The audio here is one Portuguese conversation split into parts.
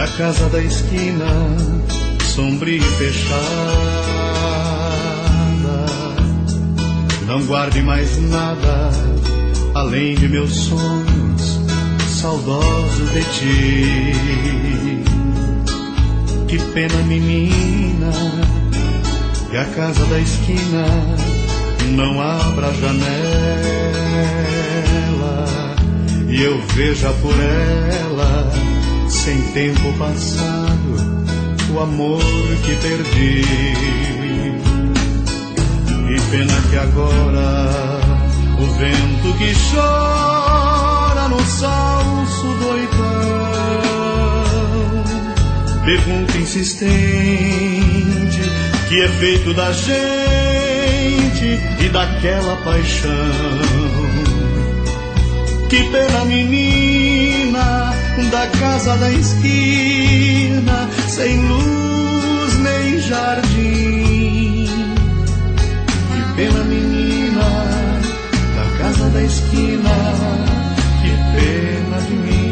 a casa da esquina, sombria e fechada, não guarde mais nada além de meus sonhos, saudoso de ti. Que pena, menina, que a casa da esquina não abra a janela e eu veja por ela, sem tempo passado, o amor que perdi. Que pena que agora o vento que chora no salso do oitão pergunta insistente que é feito da gente e daquela paixão. Que pena, menina, da casa da esquina, sem luz nem jardim. Que pena, menina, da casa da esquina, que pena de mim.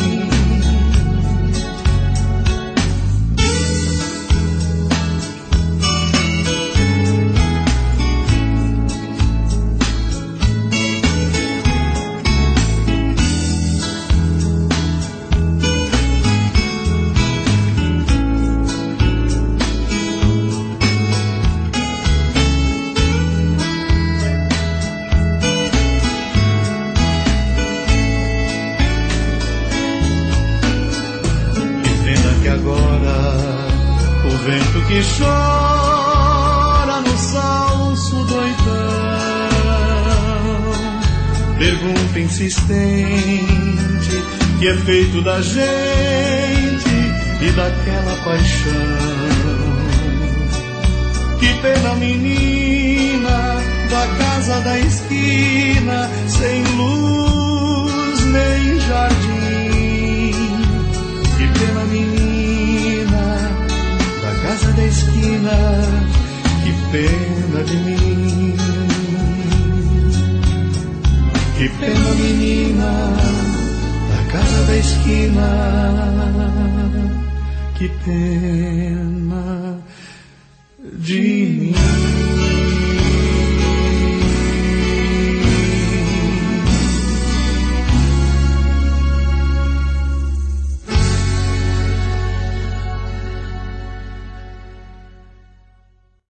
Que chora no salso do oitão pergunta insistente que é feito da gente e daquela paixão. Que pena, menina, da casa da esquina, sem luz nem jardim. Que pena, menina, casa da esquina, que pena de mim. Que pena, menina, da casa da esquina, que pena de